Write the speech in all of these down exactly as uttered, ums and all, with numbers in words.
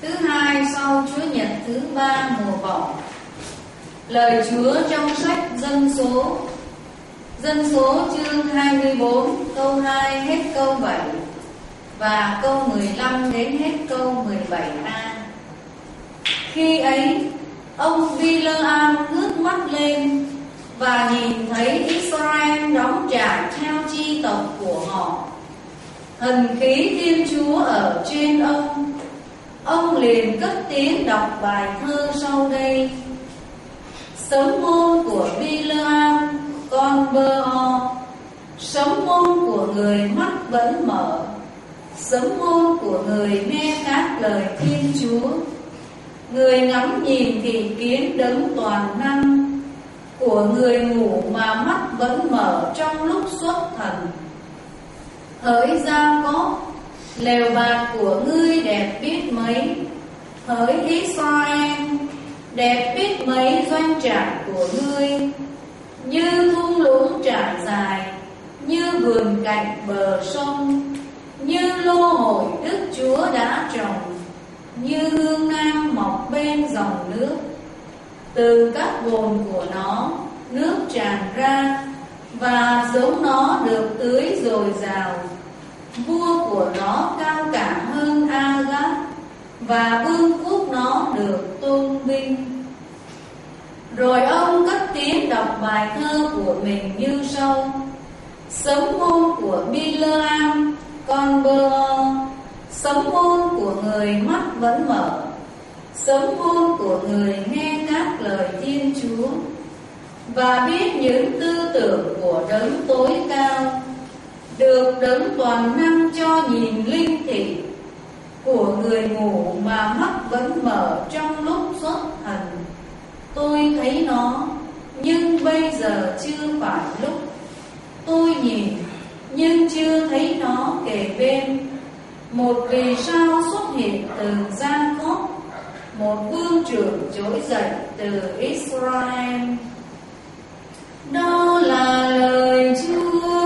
thứ hai sau Chúa Nhật thứ ba mùa vọng. Lời Chúa trong sách Dân số, Dân số chương hai mươi bốn câu hai hết câu bảy và câu mười lăm đến hết câu mười bảy a. Khi ấy, ông Bileam ngước mắt lên và nhìn thấy Israel đóng trại theo chi tộc của họ. Thần khí Thiên Chúa ở trên ông. Ông liền cất tiếng đọc bài thơ sau đây: Sấm môn của Bileam con Bơ-o, sấm môn của người mắt vẫn mở, sấm môn của người nghe các lời Thiên Chúa. Người ngắm nhìn thì kiến đấng toàn năng, của người ngủ mà mắt vẫn mở trong lúc xuất thần. Hỡi Gia-cốp, lều bạt của ngươi đẹp biết mấy. Hỡi Israel, đẹp biết mấy doanh trại của ngươi. Như thung lũng trải dài, như vườn cạnh bờ sông, như lô hội Đức Chúa đã trồng, như hương nam mọc bên dòng nước. Từ các bồn của nó nước tràn ra, và giống nó được tưới dồi dào. Vua của nó cao cả hơn Agat, và vương quốc nó được tôn vinh. Rồi ông cất tiếng đọc bài thơ của mình như sau: Sấm môn của Bileam con Bơ-o, sấm môn của người mắt vẫn mở, sấm môn của người nghe các lời Thiên Chúa, và biết những tư tưởng của đấng tối cao, được đấng toàn năng cho nhìn linh thị, của người ngủ mà mắt vẫn mở trong lúc xuất thần. Tôi thấy nó, nhưng bây giờ chưa phải lúc. Tôi nhìn, nhưng chưa thấy nó kề bên. Một vì sao xuất hiện từ Gia-cốp, một vương trưởng trỗi dậy từ Israel. Đó là lời Chúa.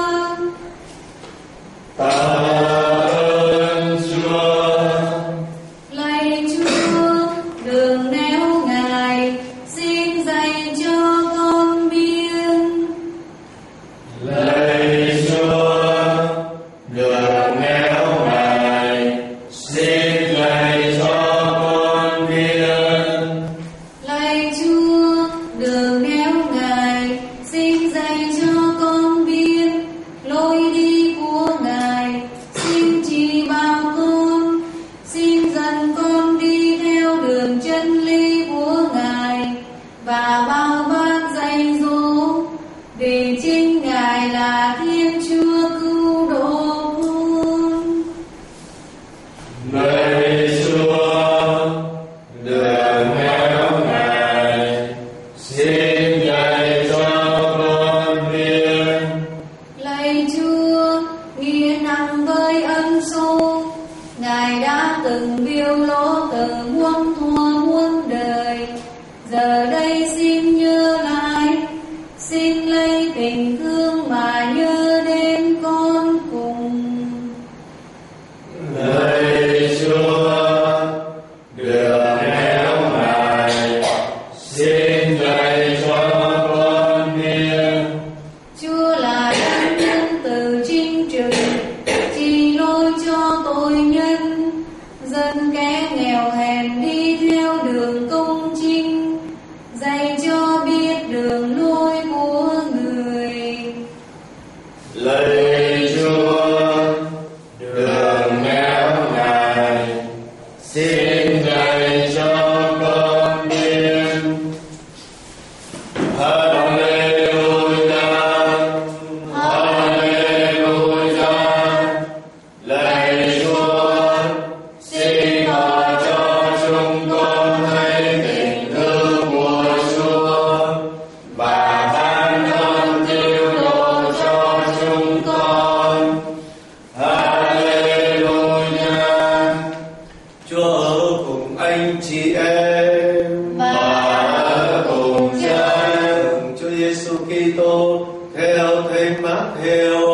Tạ ơn Chúa. Lạy Chúa, đường nẻo Ngài xin dạy cho con biết. Lạy Chúa, đường nẻo Ngài xin dạy cho con biết. Lạy Chúa, đường nẻo Ngài xin dạy cho con biết. Lối đi của Ngài xin chỉ bảo con, xin dẫn con đi theo đường chân lý của Ngài, và bao ban dạy dỗ, vì chính Ngài là Thiên Chúa cứu độ con. Lạy Chúa, đường nẻo Ngài xin dạy cho con biết. Lạy Chúa, nghĩa nặng với ân sâu, Ngài đã từng biêu lỗ từ muôn thuở muôn đời. Giờ đây xin nhớ lại, xin lấy tình thương mà nhớ đến con cùng. Lạy Chúa, đường nẻo Ngài xin dạy cho con biết. Chúa là đấng nhân từ chính trực, chỉ lối cho tội nhân, dân kẻ nghèo hèn đi theo đường công chính, dạy cho biết đường lối của người. Lạy Chúa, đường nẻo Ngài xin dạy cho con biết. Hallelujah, Hallelujah. Lạy Chúa, xin tỏ cho chúng con thấy tình thương của Chúa, và ban ơn cứu độ cho chúng con. Hallelujah. Chúa ở cùng anh chị em Và ở cùng cha, cùng Chúa Giêsu Kitô theo Thánh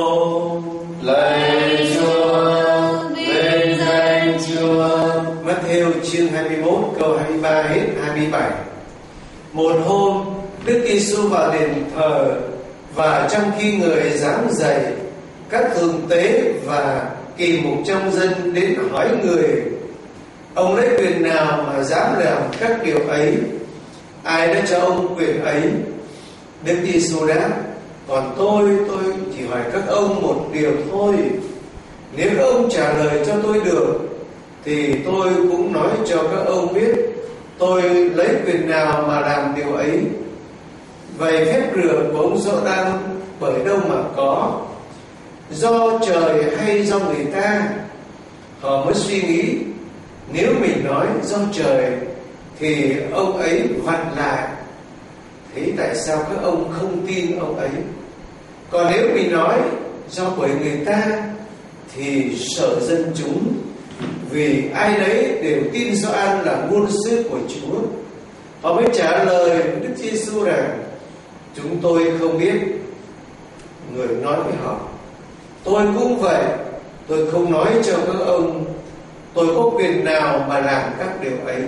Matthew. Lạy Chúa, vinh danh Chúa. Matthew Matthew chương hai mươi mốt câu hai mươi ba hết hai mươi bảy. Một hôm Đức Giêsu vào đền thờ, và trong khi người giảng dạy, các thượng tế và kỳ mục trong dân đến hỏi người: ông lấy quyền nào mà dám làm các điều ấy? Ai đã cho ông quyền ấy? Đức Giêsu đáp: còn tôi, tôi chỉ hỏi các ông một điều thôi. Nếu các ông trả lời cho tôi được, thì tôi cũng nói cho các ông biết tôi lấy quyền nào mà làm điều ấy. Vậy phép rửa của ông Giođăng bởi đâu mà có? Do trời hay do người ta? Họ mới suy nghĩ, nếu mình nói do trời thì ông ấy vặn lại. Thế tại sao các ông không tin ông ấy? Còn nếu mình nói do bởi người ta thì sợ dân chúng, vì ai đấy đều tin Gioan là ngôn sứ của Chúa. Họ mới trả lời Đức Giêsu rằng: chúng tôi không biết. Người nói với họ: tôi cũng vậy, tôi không nói cho các ông tôi có quyền nào mà làm các điều ấy.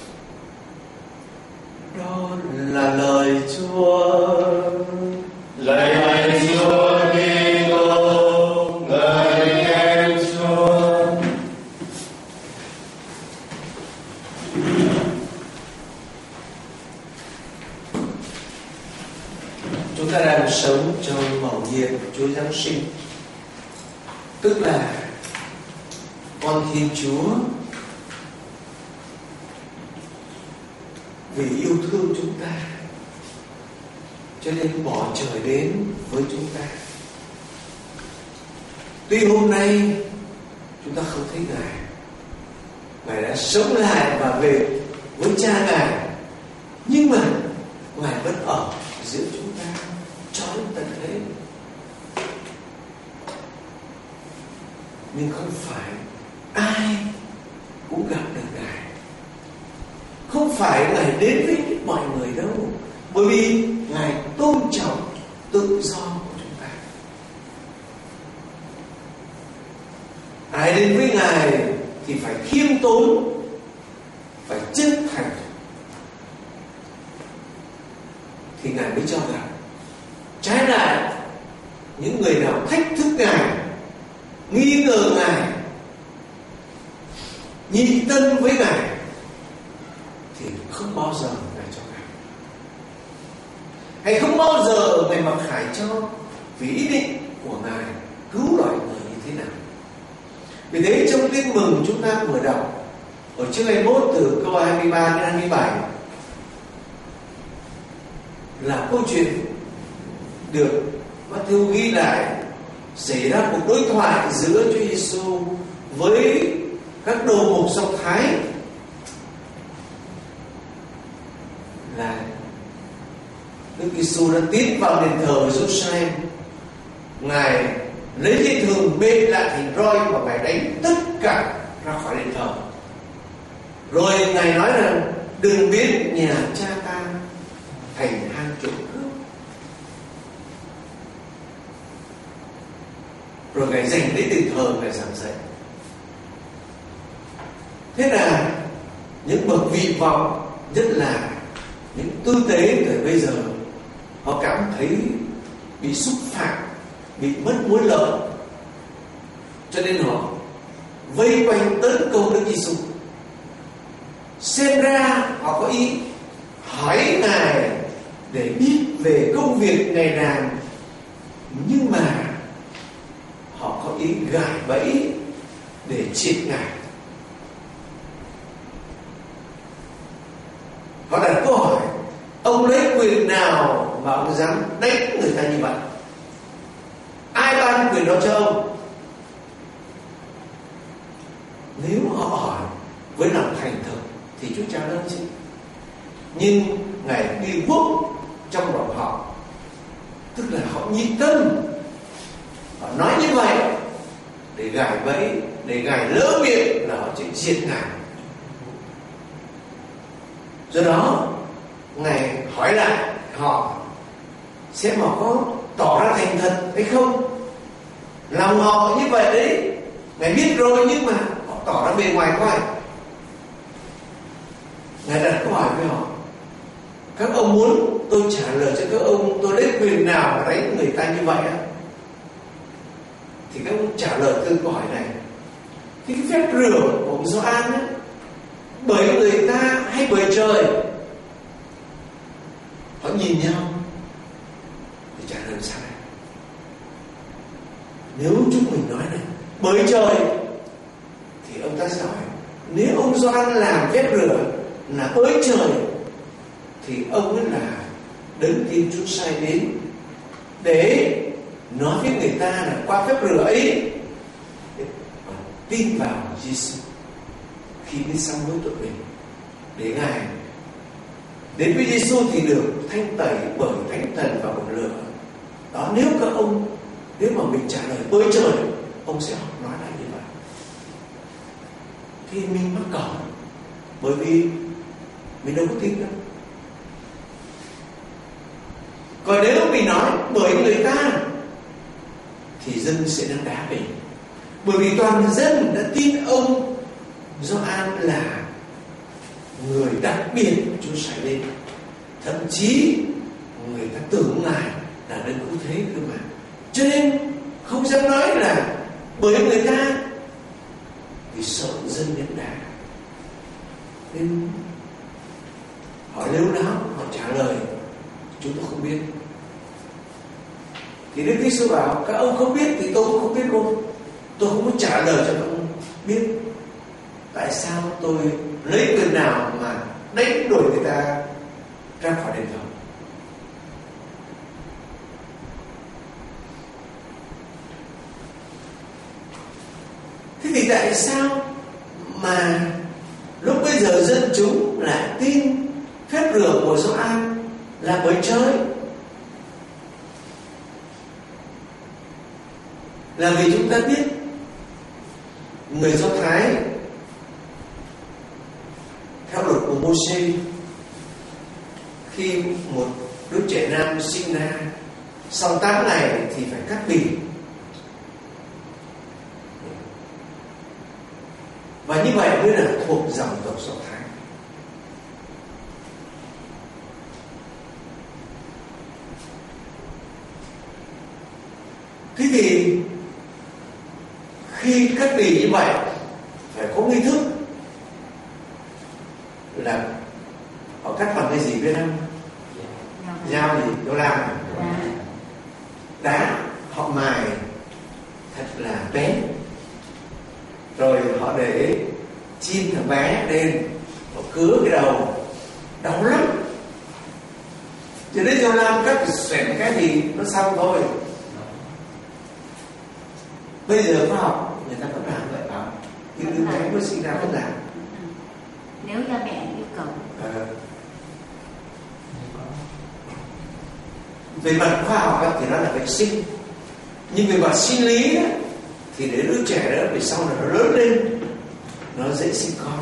Đó là lời Chúa. Lạy Chúa Kitô, ngợi khen Chúa. Chúng ta đang sống trong mầu nhiệm của Chúa Giáng sinh, tức là con Thiên Chúa vì yêu thương chúng ta cho nên bỏ trời đến với chúng ta. Tuy hôm nay chúng ta không thấy Ngài, Ngài đã sống lại và về với Cha Ngài, nhưng mà Ngài vẫn ở giữa chúng ta cho đến tận thế. Nhưng không phải ai cũng gặp được Ngài, không phải Ngài đến với mọi người đâu, bởi vì Ngài tôn trọng tự do của chúng ta. Ai đến với Ngài thì phải khiêm tốn, phải chân thành, thì Ngài mới cho gặp. Trái lại, những người nào thách thức Ngài, nghi ngờ Ngài, nhị tân với Ngài, thì không bao giờ Ngài cho gặp. Hay không bao giờ Ngài mặc khải cho, vì ý định của Ngài cứu loại người như thế nào. Vì thế trong Tin Mừng chúng ta vừa đọc ở chương hai mươi mốt từ câu hai mươi ba đến hai mươi bảy là câu chuyện được Matthew ghi lại xảy ra cuộc đối thoại giữa Chúa Giêsu với các đồ mục dòng Thái, là Đức Giêsu đã tiến vào đền thờ Jerusalem. Ngài lấy dây thừng bê lại thành roi và Ngài đánh tất cả ra khỏi đền thờ. Rồi Ngài nói rằng: đừng biến nhà Cha ta thành hang trộm cướp. Rồi Ngài dành lấy đền thờ Ngài giảng dạy. Thế là những bậc vị vọng, nhất là những tư tế thời bây giờ, họ cảm thấy bị xúc phạm, bị mất mối lợi, cho nên họ vây quanh tấn công Đức Giêsu. Xem ra họ có ý hỏi Ngài để biết về công việc Ngài làm, nhưng mà họ có ý gài bẫy để triệt Ngài. Họ đặt câu hỏi: ông lấy quyền nào mà ông dám đánh người ta như vậy? Ai ban quyền đó cho ông? Nếu họ hỏi với lòng thành thực thì Chúa trả lời chứ. Nhưng Ngài đi quốc trong lòng họ, tức là họ nhị tâm. Họ nói như vậy để gài bẫy, để Ngài lỡ miệng là họ sẽ diệt Ngài. Do đó Ngài hỏi lại họ xem họ có tỏ ra thành thật hay không. Lòng họ như vậy đấy, Ngài biết rồi, nhưng mà họ tỏ ra bề ngoài coi. Ngài đặt câu hỏi với họ: các ông muốn tôi trả lời cho các ông tôi lấy quyền nào mà đánh người ta như vậy á? Thì các ông trả lời từ câu hỏi này. Thì cái phép rửa của ông Gioan á, bởi người ta hay bởi trời? Họ nhìn nhau thì trả lời sao này? Nếu chúng mình nói này bởi trời, thì ông ta sẽ hỏi: nếu ông Gioan làm phép rửa là bởi trời, thì ông ấy là đấng Thiên Chúa sai đến để nói với người ta là qua phép rửa ấy tin vào Giêsu khi biết sám hối tội mình, để Ngài đến với Giêsu thì được thanh tẩy bởi Thánh Thần và bột lửa. Đó, nếu các ông nếu mà mình trả lời bởi trời, ông sẽ nói lại như vậy. Thì mình mắc cỡ, bởi vì mình đâu có tin đâu. Còn nếu mình nói bởi người ta, thì dân sẽ đang đá mình, bởi vì toàn dân đã tin ông Gioan là người đặc biệt Chúa sai lên. Thậm chí người ta tưởng Ngài là đấng cứu thế cơ mà, cho nên không dám nói là bởi người ta, vì sợ dân đến đá. Nên họ lêu láo, họ trả lời chúng tôi không biết. Thì Đức Giêsu bảo: các ông không biết thì tôi cũng không biết luôn. Tôi không muốn trả lời cho các ông biết tại sao tôi lấy quyền nào mà đánh đuổi người ta ra khỏi đền thờ. Thế thì tại sao mà lúc bây giờ dân chúng lại tin phép rửa của Gioan là bởi trời? Là vì chúng ta biết người Do Thái theo luật của Mô-sê, khi một đứa trẻ nam sinh ra sau tám ngày thì phải cắt bì. Và như vậy mới là thuộc dòng tộc Do Thái. Thế thì khi cắt bì như vậy phải có nghi thức, là họ cắt bằng cái gì biết không? Dao gì? Dao lam à? Đá. Họ mài thật là bén, rồi họ để chim thằng bé lên, họ cứa cái đầu, đau lắm. Cho đến dao lam cắt xoẹn cái thì nó xong thôi. Bây giờ khoa học người ta vẫn làm vậy bảo, thì đứa bé mới sinh ra vẫn làm. Nếu cha mẹ yêu cầu. À. Về mặt khoa học thì nó là vệ sinh, nhưng về mặt sinh lý đó, thì để đứa trẻ đó về sau này nó lớn lên nó dễ sinh con.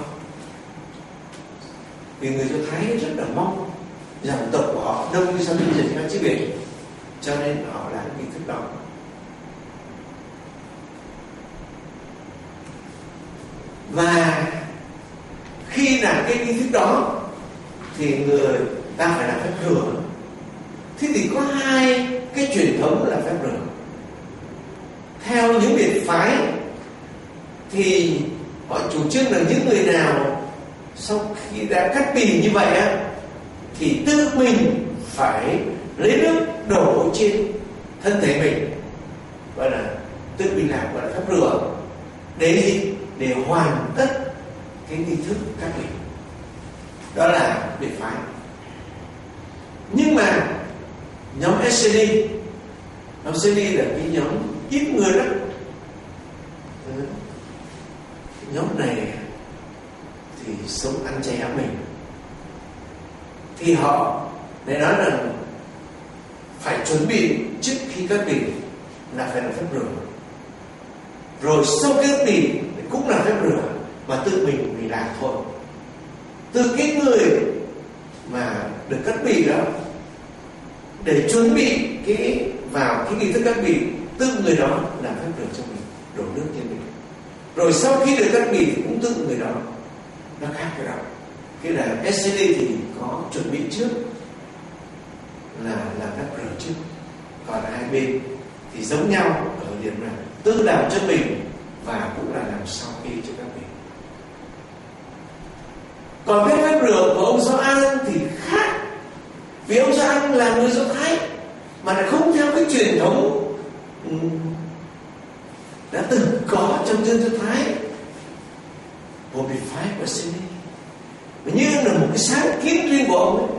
Vì người Do Thái rất là mong dòng tộc của họ đông như sao bây giờ ra chứ biển, cho nên họ làm cái thức đó. Và khi làm cái nghi thức đó thì người ta phải làm phép rửa. Thế thì có hai cái truyền thống là phép rửa. Theo những biệt phái thì họ chủ trương là những người nào sau khi đã cắt bì như vậy á, thì tự mình phải lấy nước đổ trên thân thể mình, gọi là tự mình làm, gọi là phép rửa, để gì? Để hoàn tất cái nghi thức cắt bì. Đó là biệt phái. Nhưng mà nhóm ét xê đê, nhóm ét xê đê là cái nhóm ít người lắm. Nhóm này thì sống ăn chay áo mình, thì họ để nói là phải chuẩn bị trước khi cắt bì là phải làm phép rửa, rồi sau khi cắt bì cũng là phép rửa, mà tự mình mình làm thôi. Từ cái người mà được cắt bì đó để chuẩn bị cái vào cái nghi thức cắt bì, tự người đó làm phép rửa cho mình, đổ nước trên mình, rồi sau khi được cắt bì thì cũng tự người đó, nó khác cái đó. cái đài ét xê đê thì có chuẩn bị trước là làm phép rửa trước, còn hai bên thì giống nhau ở điểm là tự làm cho mình và cũng là làm sau khi cho các mình. Còn cái phép rửa của ông Gioan thì khác, vì ông Gioan là người Do Thái mà lại không theo cái truyền thống đã từng có trong dân Do Thái một biệt phái của ét xê đê, mà như là một cái sáng kiến riêng của ông ấy.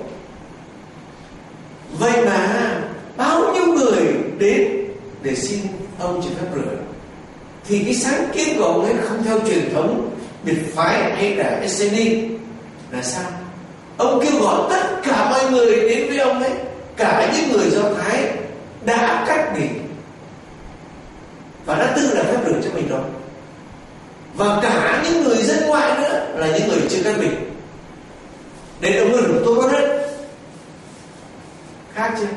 Vậy mà bao nhiêu người đến để xin ông cho phép rửa, thì cái sáng kiến của ông ấy không theo truyền thống biệt phái hay là ét xê đê là sao? Ông kêu gọi tất cả mọi người đến với ông ấy, cả những người Do Thái đã cách nghỉ và đã tự làm phép rửa cho mình rồi, và cả những người dân ngoại nữa là những người chưa cách mình, để ông rửa tôi có hết. Khác chưa?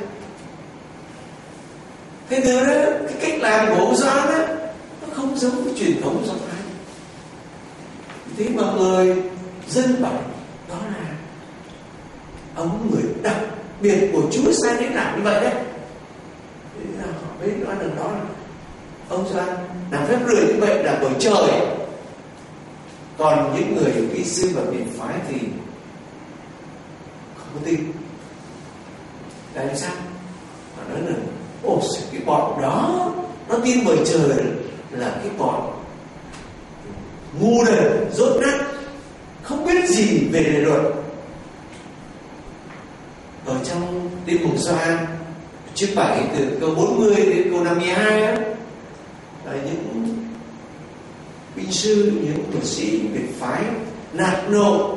Thế từ đó cái cách làm của ông Gioan á, nó không giống với truyền thống Do Thái. Thế mà người dân bảo đó là ông người đặc biệt của Chúa sai đến làm như vậy đấy. Thế là họ mới nói rằng đó là ông Gioan làm phép rửa như vậy là bởi trời. Còn những người kỹ sư và biệt phái thì không có tin. Tại sao? Họ nói là ồ, cái bọn đó nó tin bởi trời là cái bọn ngu đần, dốt nát, không biết gì về đề luật. Ở trong Tin mừng Gioan chương bảy từ câu bốn mươi đến câu năm mươi hai á, là những binh sư, những thuật sĩ biệt phái nạt nộ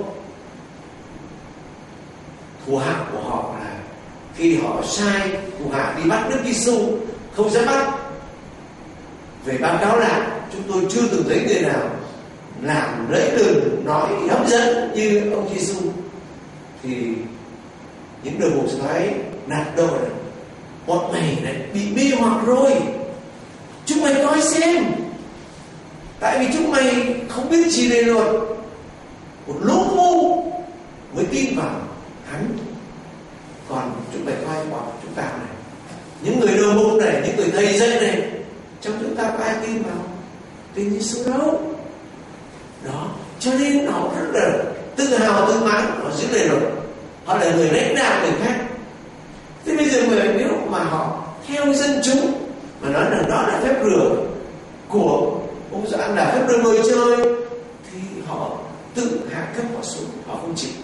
thủ hạ của họ là khi họ sai thủ hạ đi bắt Đức Giêsu không dám bắt, về báo cáo lại chúng tôi chưa từng thấy người nào làm lấy đường nói hấp dẫn như ông Giêsu, thì những đời mục Thái nạt đâu là bọn mày này bị mê hoặc rồi, chúng mày coi xem, tại vì chúng mày không biết gì về luật, một lũ ngu mới tin vào hắn. Còn chúng mày coi bọn chúng ta này, những người đồ mục này, những người thầy dạy này, trong chúng ta có ai tin vào tin Giêsu đâu. Đó, cho nên họ rất là tự hào tự mãn, họ giữ lời luật, họ là người lãnh đạo người khác. Thế bây giờ người nếu mà họ theo dân chúng mà nói rằng đó là phép rửa của ông Gioan, là phép rửa người chơi, thì họ tự hạ cấp họ xuống, họ không chịu.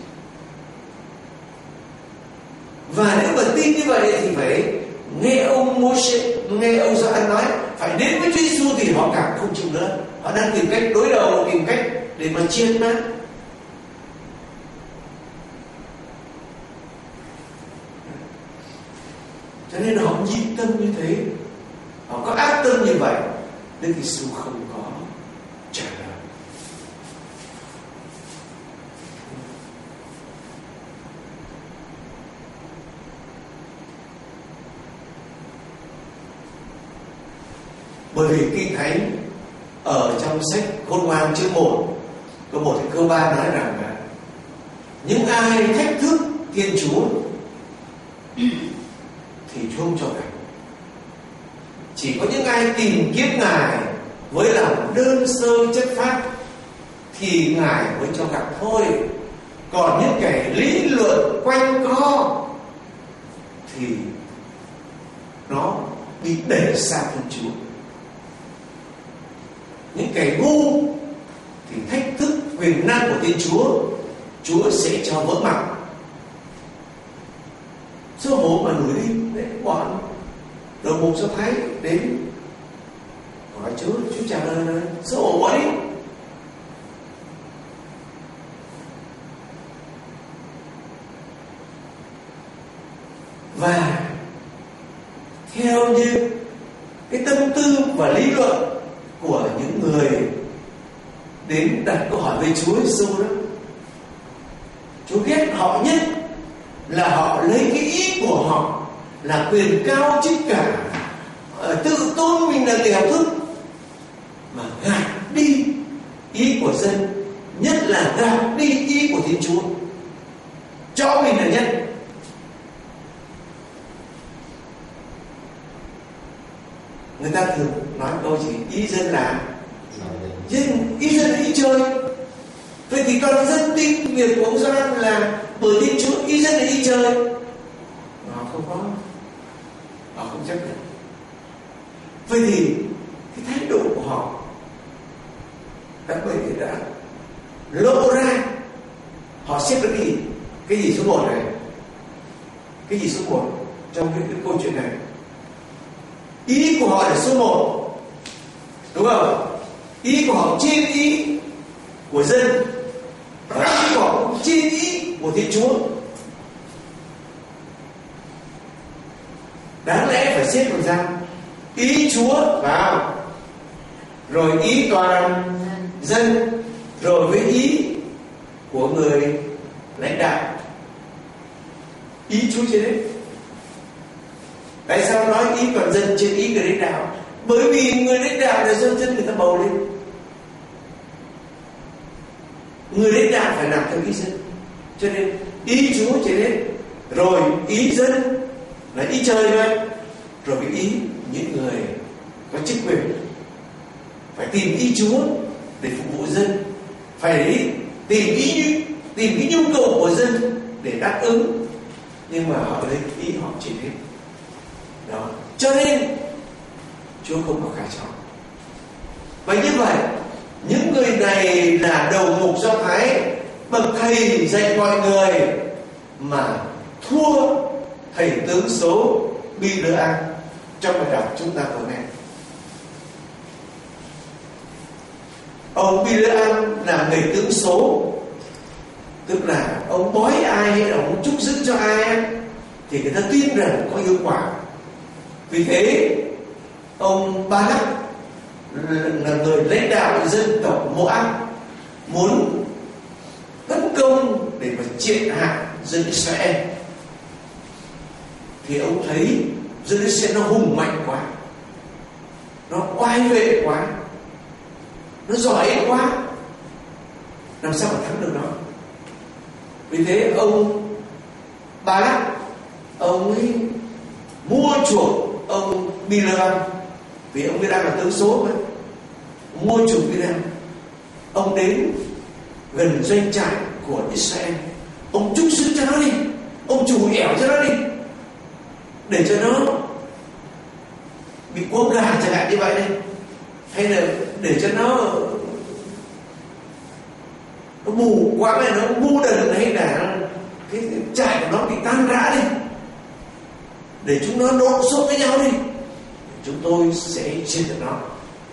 Và nếu mà tin như vậy thì phải nghe ông Môi-se, nghe ông Gioan nói phải đến với Chúa Giêsu, thì họ càng không chịu nữa. Họ đang tìm cách đối đầu, tìm cách để mà chiến nát. Cho nên họ nhịn tâm như thế, họ có ác tâm như vậy, Đức Giêsu không có trả lời. Bởi vì Kinh Thánh ở trong sách Khôn Ngoan chương một câu một đến câu ba nói rằng là những ai thách thức Thiên Chúa thì Chúa không cho gặp. Chỉ có những ai tìm kiếm Ngài với lòng đơn sơ chất phác thì Ngài mới cho gặp thôi. Còn những kẻ lý luận quanh co thì nó bị đẩy xa Thiên Chúa. Những kẻ ngu thì thách thức quyền năng của Thiên Chúa, Chúa sẽ cho vỡ mặt. Xấu hổ mà đuổi đi. Đấy, bọn đầu mục Do Thái đến hỏi Chúa, Chúa trả lời là xấu hổ quá đi. Và theo như cái tâm tư và lý luận của những người đến đặt câu hỏi với Chúa Giêsu đó, Chúa ghét họ nhất là họ lấy cái ý của họ là quyền cao chức cả, tự tôn mình là kẻ thức, gạt đi ý của dân, nhất là gạt đi ý của Thiên Chúa. cho mình là nhất. Người ta thường nói câu gì? Ý dân là dân, ý dân là ý trời. Vậy thì toàn dân tin việc của ông Gioan là bởi Thiên Chúa, ý dân là ý trời. Họ không có, họ không chấp nhận. Vậy thì cái thái độ của họ đã bởi vì đã lộ ra. Họ xếp cái gì? Cái gì số một này? Cái gì số một trong cái, cái câu chuyện này? Ý của họ là số một, đúng không? Ý của họ trên ý của dân, và ý của họ trên ý của Thiên Chúa. Đáng lẽ phải xếp làm sao? Ý Chúa vào, rồi ý toàn dân, rồi với ý của người lãnh đạo. Ý Chúa trên đấy. Tại sao nói ý toàn dân trên ý người lãnh đạo? Bởi vì người lãnh đạo là dân dân người ta bầu lên. Người lãnh đạo phải làm theo ý dân. Cho nên ý Chúa trên đấy, rồi ý dân là ý trời mà, rồi cái ý những người có chức quyền. Phải tìm ý Chúa để phục vụ dân, phải tìm ý tìm cái nhu cầu của dân để đáp ứng. Nhưng mà họ lấy ý họ chỉ hết. Đó. Cho nên Chúa không có khả trọng. Và như vậy, những người này là đầu mục Do Thái, bậc thầy dạy mọi người, mà thua thầy tướng số Bileam trong bài đọc chúng ta vừa nghe. Ông Bileam làm nghề tướng số, tức là ông bói ai hay là ông chúc giữ cho ai thì người ta tin rằng có hiệu quả. Vì thế ông Ba-lắc là người lãnh đạo dân tộc Moab, muốn tấn công để mà triệt hạ dân Israel. Thì ông thấy dân Israel nó hùng mạnh quá, nó oai vệ quá, nó giỏi quá, làm sao mà thắng được nó. Vì thế ông Ba-lắc, ông ấy mua chuộc ông Bileam, vì ông Bileam là tướng số mà, mua chuộc Bileam. Ông đến gần doanh trại của Israel, ông chúc giữ cho nó đi, ông chủ ẻo cho nó đi, để cho nó bị cuống gà chẳng hạn như vậy đây, hay là để cho nó nó mù quá, này nó ngu đần, hay là cái trại của nó bị tan rã đi, để chúng nó lộn xộn với nhau đi, chúng tôi sẽ triệt được nó.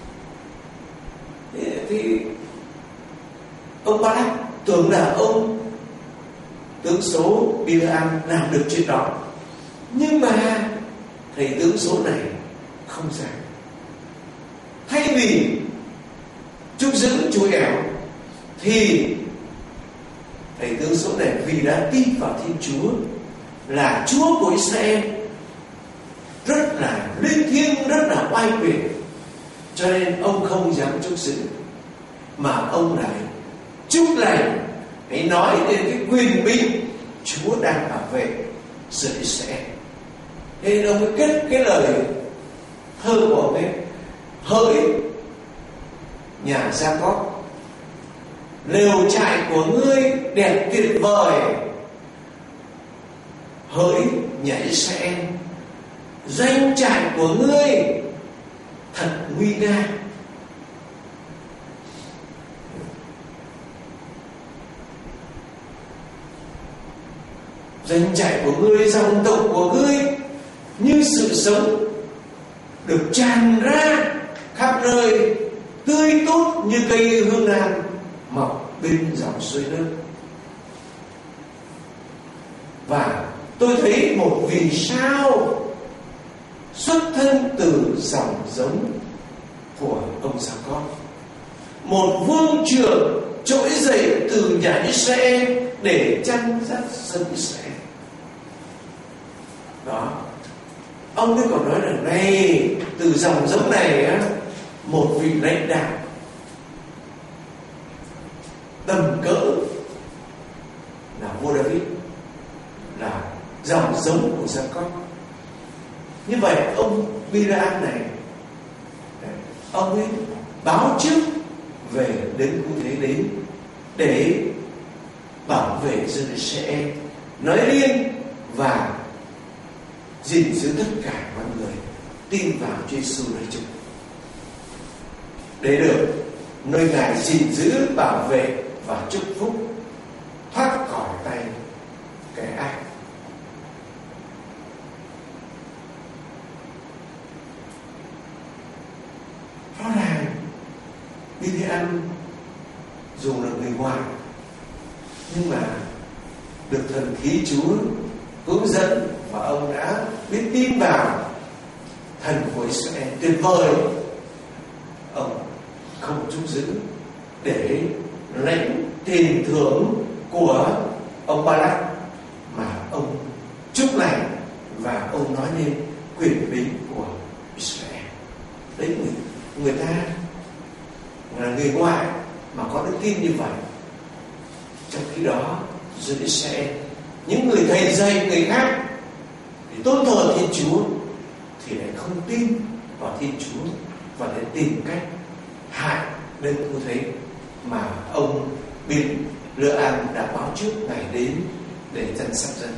Thì ông Ba-lắc tưởng là ông tướng số Bileam làm được chuyện đó, nhưng mà thầy tướng số này không dám. Thay vì chúc giữ chú ẻo, thì thầy tướng số này vì đã tin vào Thiên Chúa là Chúa của Israel, rất là linh thiêng, rất là oai quyền, cho nên ông không dám chúc giữ, mà ông lại chúc lành, hãy nói đến cái quyền binh Chúa đang bảo vệ dân Israel. Nên ông mới kết cái lời thơ của ông ấy: hỡi nhà Gia-cóp, lều trại của ngươi đẹp tuyệt vời. Hỡi nhà Israel, doanh trại của ngươi thật nguy nga. Doanh trại của ngươi, dòng tộc của ngươi như sự sống, được tràn ra khắp nơi, tươi tốt như cây hương lan mọc bên dòng suối nước. Và tôi thấy một vì sao xuất thân từ dòng giống của ông Gia-cóp, một vương trưởng trỗi dậy từ nhà Israel để chăn dắt dân Israel. Đó, ông ấy còn nói rằng này, từ dòng giống này á, một vị lãnh đạo tầm cỡ là vua David dòng giống của Gia-cốp. Như vậy ông Bileam này, ông ấy báo trước về đến cứu thế đến để bảo vệ dân Israel nói riêng và gìn giữ tất cả mọi người tin vào Chúa Giêsu nói chung, để được nơi Ngài gìn giữ, bảo vệ và chúc phúc, thoát khỏi tay kẻ ác. Rõ ràng Bileam dù là người ngoài nhưng mà được thần khí Chúa hướng dẫn và ông đã biết tin vào thần của Israel tuyệt vời. Ông không chút giữ để lãnh tiền thưởng của ông Ba-lắc, mà ông chúc lành và ông nói lên quyền bí của Israel. Đấy, người, người ta là người ngoại mà có đức tin như vậy. Trong khi đó dân Israel, những người thầy dạy người khác để tôn thờ Thiên Chúa thì lại không tin vào Thiên Chúa và để tìm cách hại đến như thế mà ông Bileam đã báo trước ngày đến để chăn sắp dân.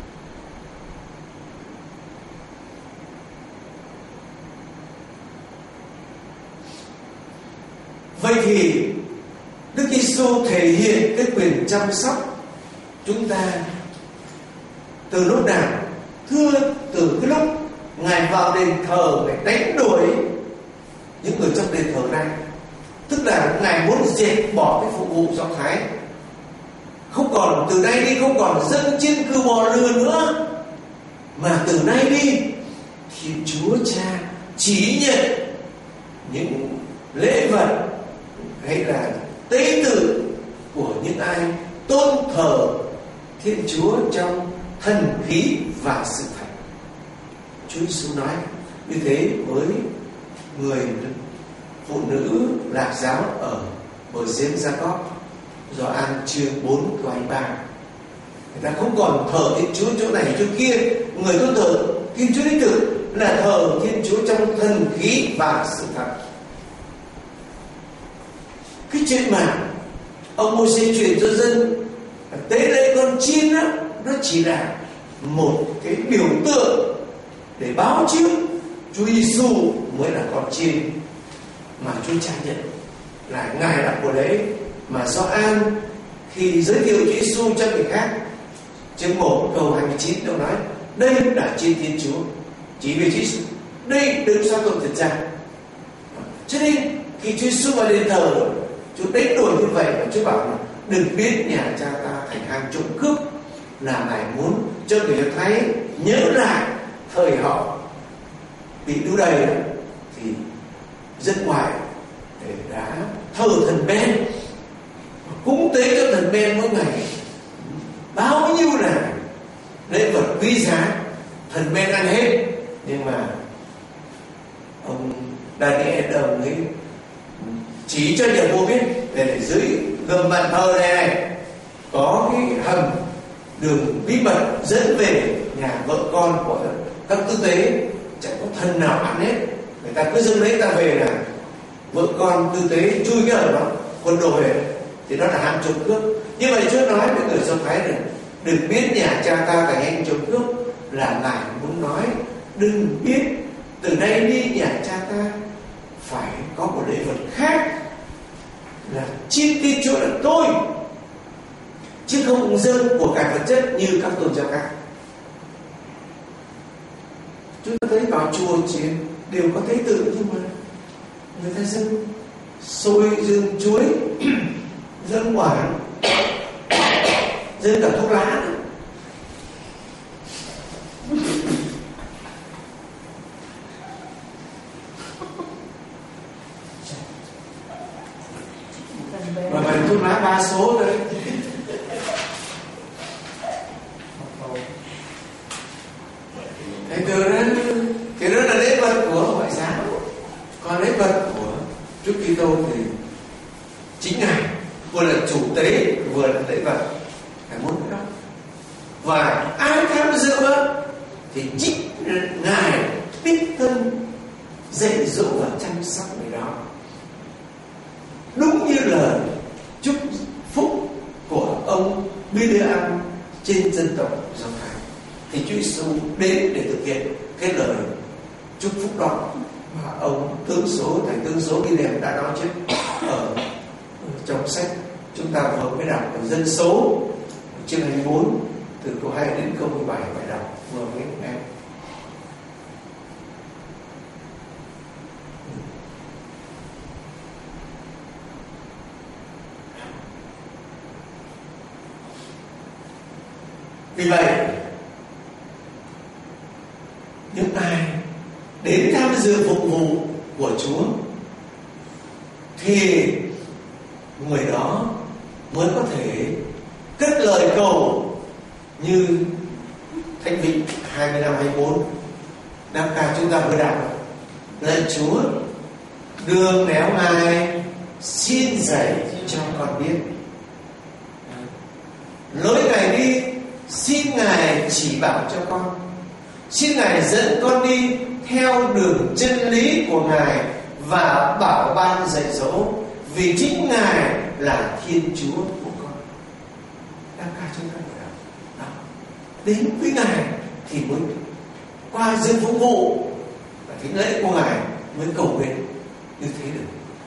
Vậy thì Đức Giêsu thể hiện cái quyền chăm sóc chúng ta từ lúc nào? Thưa, từ cái lúc Ngài vào đền thờ để đánh đuổi những người trong đền thờ này. Tức là Ngài muốn dẹp bỏ cái phục vụ Do Thái, không còn từ nay đi không còn dân chiên cừu bò lừa nữa, mà từ nay đi Thiên Chúa Cha chỉ nhận những lễ vật hay là tế tự của những ai tôn thờ Thiên Chúa trong thần khí và sự thật. Chúa Giêsu nói như thế với người phụ nữ Lạc giáo ở bờ giếng Gia-cốp, Gioan chương bốn câu hai mươi ba. Người ta không còn thờ Thiên Chúa chỗ này chỗ kia, người tôn thờ Thiên Chúa đích thực là thờ Thiên Chúa trong thần khí và sự thật. Cái chuyện mà ông Mô-sê truyền cho dân tế lễ con chiên đó, nó chỉ là một cái biểu tượng để báo trước Chúa Giêsu mới là con chiên mà Chúa Cha nhận là Ngài là của đấy. Mà Gioan khi giới thiệu Chúa Giêsu cho người khác, chương một câu hai mươi chín đâu nói đây là chiên Thiên Chúa, chỉ về Chúa Giêsu, đây đấng xóa tội thật ra. Cho nên khi Chúa Giêsu vào đền thờ, Chúa đánh đuổi như vậy và Chúa bảo là đừng biến nhà Cha ta thành hang trộm cướp, là Ngài muốn cho người Do Thái nhớ lại thời họ bị đu đầy thì dân ngoại đã thờ thần Ben, cúng tế cho thần Ben mỗi ngày, bao nhiêu là lễ vật quý giá, thần Ben ăn hết. Nhưng mà ông Daniel ông ấy chỉ cho nhà vua biết để dưới gầm bàn thờ này này có cái hầm đường bí mật dẫn về nhà vợ con của các tư tế, chẳng có thần nào ăn hết. Người ta cứ dâng lấy ta về là vợ con tư tế chui cái ở đó quân đồ về, thì đó là hạng trộm cướp. Như vậy Chúa nói với người Do Thái rằng đừng biết nhà Cha ta thành hang trộm cướp, là Ngài muốn nói đừng biết từ nay đi nhà Cha ta phải có một lễ vật khác, là chiên Thiên Chúa là tôi, chứ không dâng của cải vật chất như các tôn giáo khác. Chúng ta thấy vào chùa chiền đều có tế tự, nhưng mà người ta dâng xôi, dâng chuối, dâng quả, dâng cả thuốc lá. Mà phải thuốc lá ba số đấy. Cái đó, cái đó là lễ vật của ngoại giáo, còn lễ vật của Chúa Kitô thì chính Ngài vừa là chủ tế vừa là lễ vật, Ngài muốn cái đó. Và ai tham rượu á, thì chính Ngài đích thân dạy dỗ và chăm sóc người đó. Đúng như lời chúc phúc của ông Biliam trên dân tộc Do Thái, thì Chúa Giêsu đến để thực hiện cái lời chúc phúc đó mà ông tướng số thầy tướng số Biliam đã nói trước ở trong sách chúng ta vừa mới đọc ở Dân số chương hai mươi bốn từ câu hai đến câu mười bảy bài đọc vừa mới nghe. Vì vậy, những ai đến tham dự phục vụ của Chúa thì người đó mới có thể cất lời cầu như Thánh vị hai mươi lăm hai mươi bốn năm ca chúng ta vừa đọc: lạy Chúa, đường nẻo Ngài xin dạy cho con biết, lối Ngài đi xin Ngài chỉ bảo cho con, xin Ngài dẫn con đi theo đường chân lý của Ngài và bảo ban dạy dỗ, vì chính Ngài là Thiên Chúa của con. Đăng ca chúng ta phải đó. Đến với Ngài thì mới qua dân phục vụ và thánh lễ của Ngài mới cầu nguyện như thế được.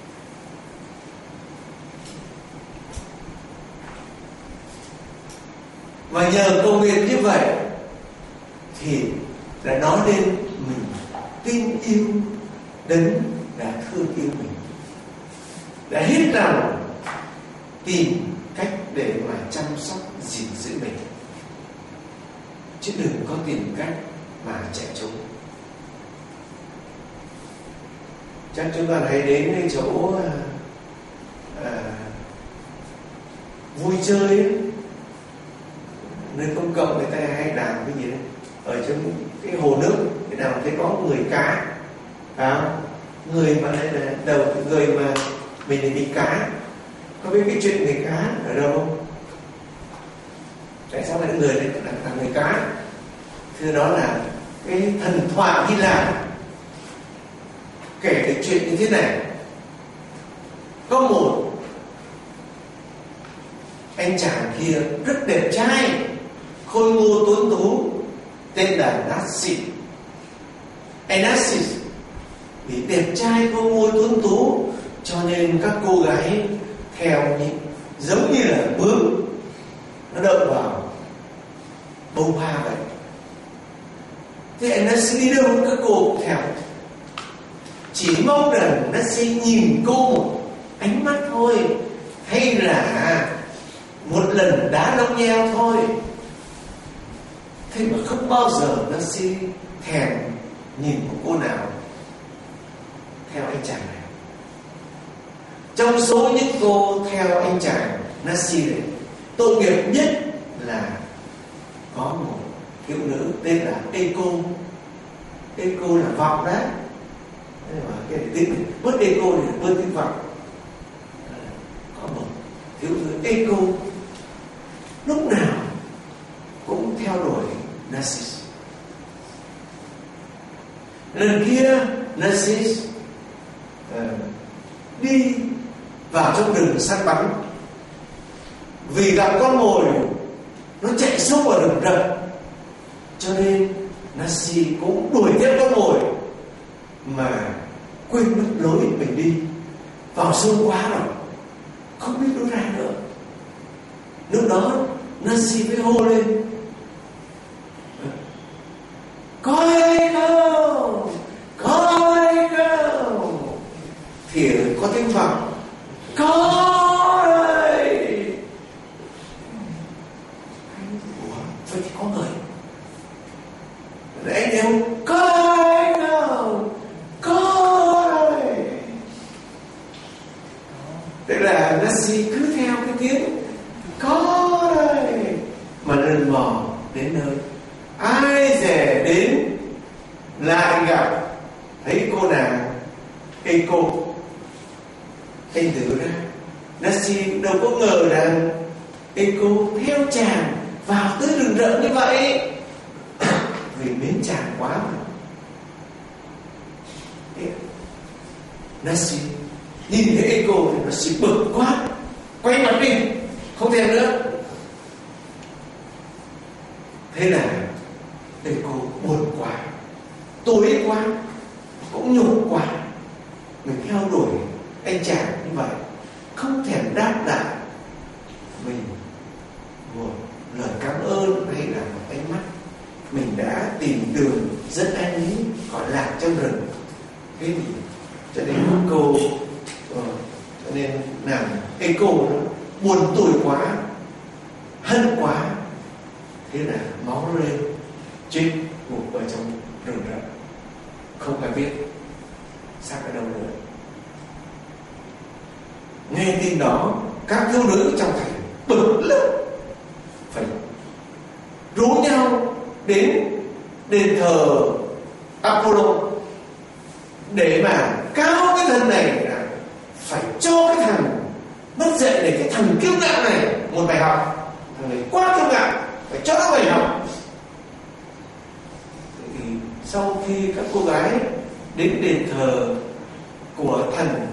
Và nhờ cầu nguyện như vậy thì đã nói lên mình tin yêu Đấng đã thương yêu mình, đã hết lòng tìm cách để mà chăm sóc gìn giữ mình, chứ đừng có tìm cách mà chạy trốn. Chắc chúng ta hãy đến cái chỗ à, vui chơi ấy, nơi công cộng người ta hay làm cái gì đấy ở trong cái hồ nước, cái nào thấy có người cá, à, người mà đây là đầu người mà mình thì bị cá. Có biết cái chuyện người cá ở đâu không? Tại sao lại người này là, là người cá? Thưa, đó là cái thần thoại Hy Lạp kể cái chuyện như thế này. Có một anh chàng kia rất đẹp trai, khôi ngô tuấn tú, tên là Narcis. Anh Narcis vì đẹp trai khôi ngô tuấn tú cho nên các cô gái theo như, giống như là bướm nó đậu vào bông hoa vậy. Thế anh Narcis đi đâu các cô theo, chỉ mong rằng nó sẽ nhìn cô một ánh mắt thôi, hay là một lần đá lông nheo thôi. Thế mà không bao giờ nó sẽ thèm nhìn một cô nào theo anh chàng này. Trong số những cô theo anh chàng Narcis này, tội nghiệp nhất là có một thiếu nữ tên là Eco. Eco là vọng đấy. Mà cái tiếng bớt Eco thì bớt tiếng vọng. Có một thiếu nữ Eco lúc nào cũng theo đuổi Narcis. Lần kia Narcis uh, đi vào trong rừng săn bắn, vì gặp con mồi nó chạy sâu vào rừng rậm, cho nên Narcis cũng đuổi theo con mồi mà quên mất lối mình đi, vào sâu quá rồi không biết lối ra nữa. Lúc đó Narcis mới hô lên: có ai không, có ai không? Thì có tiếng vọng: có đây. Ủa, vậy thì có người. Để anh đều có ai không, có đây. Tức là Narcis cứ theo cái tiếng có đây mà lần mò đến nơi. Ai dè đến lại gặp thấy cô nàng Eco. Anh thử ra, Narcis đâu có ngờ rằng Eco theo chàng vào tới rừng rậm như vậy. vì mến chàng quá mà. Nasi nhìn thấy Eco thì nó sẽ bực quá, quay mặt đi, không thèm nữa. Thế là Eco buồn quá, tối quá, cũng nhục quá. Mình theo đuổi anh chàng như vậy, không thèm đáp lại mình một lời cảm ơn hay là một ánh mắt. Mình đã tìm đường dẫn anh ấy gọi lạc trong rừng. Thế thì cho nên cô ờ, cho nên làm cái cô nó buồn tủi quá, hận quá, thế là máu rơi chết gục ở trong rừng rậm, không ai biết xác ở đâu nữa. Nghe tin đó, các thiếu nữ trong thành bực lắm, phải rú nhau đến đền thờ Apollo để mà cáo cái thần này là phải cho cái thằng mất dạy để cái thằng kiêu ngạo này một bài học. Thằng này quá kiêu ngạo, phải cho nó bài học. Thì sau khi các cô gái đến đền thờ của thần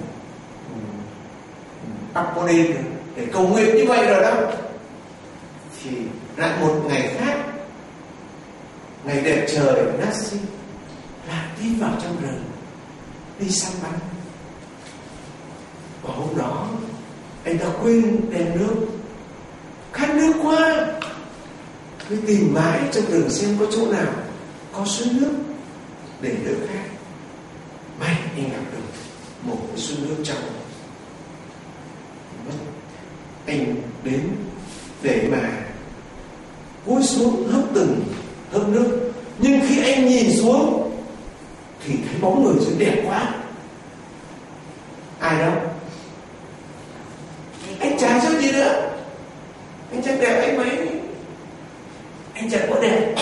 Apollo để cầu nguyện như vậy rồi đó, thì lại một ngày khác, ngày đẹp trời, Nasi lại đi vào trong rừng đi săn bắn. Và hôm đó anh ta quên đem nước, khát nước quá, cứ tìm mãi trong rừng xem có chỗ nào có suối nước để đỡ khát. May anh gặp được một cái suối nước trong. Anh đến để mà cúi xuống hấp từng hớp nước, nhưng khi anh nhìn xuống thì thấy bóng người dưới đẹp quá. Ai đâu? Anh chả cho gì nữa, anh chẳng đẹp anh mấy, anh chẳng có đẹp.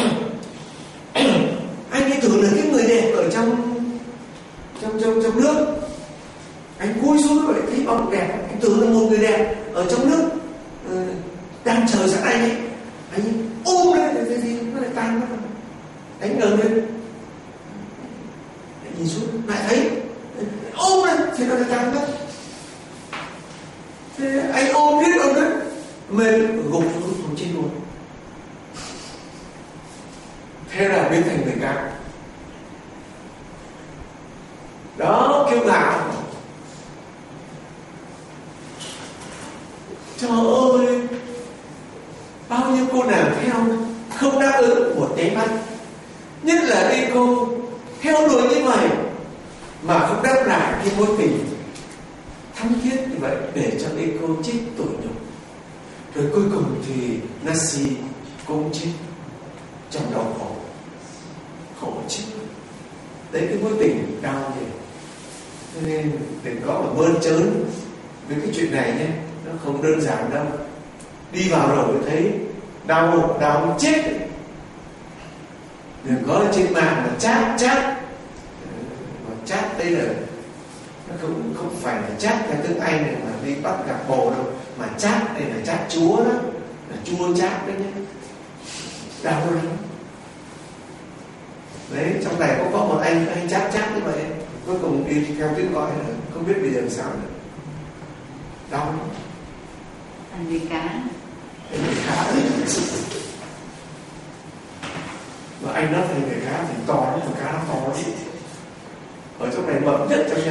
Anh ấy tưởng là cái người đẹp ở trong trong trong trong nước. Anh cúi xuống rồi thấy bóng đẹp, anh tưởng là một người đẹp ở trong nước ừ, đang chờ sẵn anh ấy. Anh ấy ôm lên thì cái gì nó lại tan mất. Anh ngẩng lên, anh nhìn xuống lại thấy ôm lên thì nó lại tan mất. Thế anh ôm biết ôm đấy, mệt gục xuống không chết luôn. Thế là biến thành người cao. Đó, kiêu ngạo. Trời ơi, bao nhiêu cô nàng theo không đáp ứng một nháy mắt, nhất là đi cô theo đuổi như vậy mà không đáp lại cái mối tình thắm thiết như vậy, để cho đi cô chết tội nhục. Rồi cuối cùng thì Nasi cũng chết trong đau khổ, khổ chết. Đấy cái mối tình đau vậy. Cho nên đừng có mà bơn trớn với cái chuyện này nhé, nó không đơn giản đâu. Đi vào rồi thấy đau, đau chết. Đừng có trên mạng mà chat chat mà chat đây là nó không không phải là chat theo tiếng Anh này mà đi bắt gặp bồ đâu, mà chat đây là chat chúa đó, là chua chat đấy nhé, đau lắm. Đấy, trong này cũng có một anh anh chat chat như vậy, cuối cùng đi theo tiếng gọi là không biết bây giờ làm sao nữa, đau lắm. Thành người cá. Thành người cá đấy. Mà anh nói thành người cá thì to lắm, con cá nó to lắm. Ở trong này mập nhất trong nhà.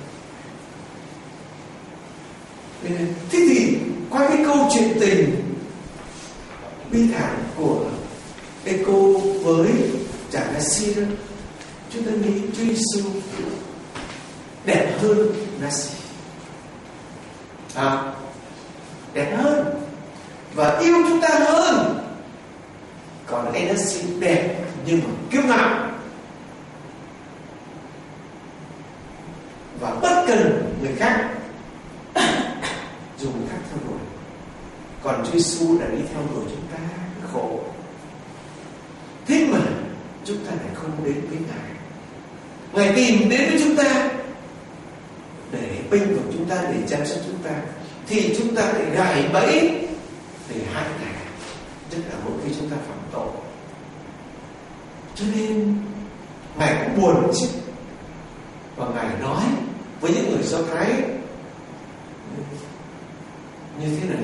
Thế thì qua cái câu chuyện tình bi thảm của Eco với chàng Nasi đó, chúng ta nghĩ Chúa Giêsu đẹp hơn Nasi, à, đẹp hơn và yêu chúng ta hơn. Còn anh Nasi đẹp nhưng mà kiêu ngạo và bất cần người khác, dùng người khác theo đuổi. Còn Chúa Giêsu đã đi theo đuổi chúng ta khổ, thế mà chúng ta lại không đến với Ngài. Ngài tìm đến với chúng ta để bênh vực chúng ta, để chăm sóc chúng ta, thì chúng ta lại gài bẫy để hại Ngài, tức là mỗi khi chúng ta phạm tội. Cho nên Ngài cũng buồn chứ. Và Ngài nói với những người Do Thái như thế này,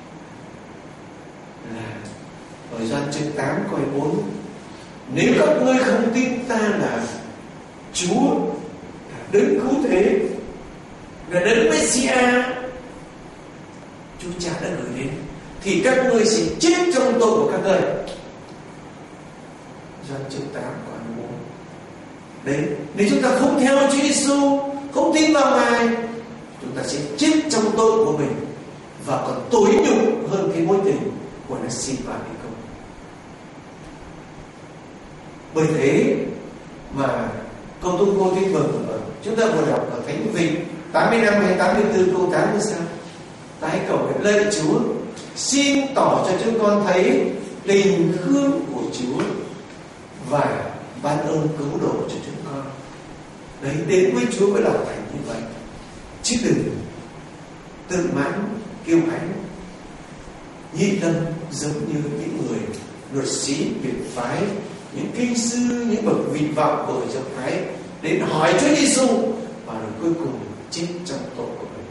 là ở Gioan chương tám câu bốn: nếu các ngươi không tin ta là Chúa, là đấng cứu thế, là đấng Messiah Chúa Cha đã gửi đến, thì các ngươi sẽ chết trong tội của các ngươi. Gioan chương tám câu bốn. Đấy, nếu chúng ta không theo Chúa Giêsu, không tin vào Ngài, chúng ta sẽ chết trong tội của mình và còn tối nhục hơn cái mối tình của Nassim và Nico. Bởi thế mà câu tôi cô tin mừng ở chúng ta vừa đọc ở Thánh Vị tám mươi lăm hay tám mươi tư câu tám như sau: tái cầu nguyện lạy Chúa, xin tỏ cho chúng con thấy tình thương của Chúa và ban ơn cứu độ cho chúng con. Đấy, đến với Chúa với lòng thành như vậy, chứ đừng tự mãn kiêu hãnh nhị tâm giống như những người luật sĩ biệt phái, những kinh sư, những bậc vị vọng của Do Thái đến hỏi Chúa Giêsu và rồi cuối cùng chết trong tội của mình.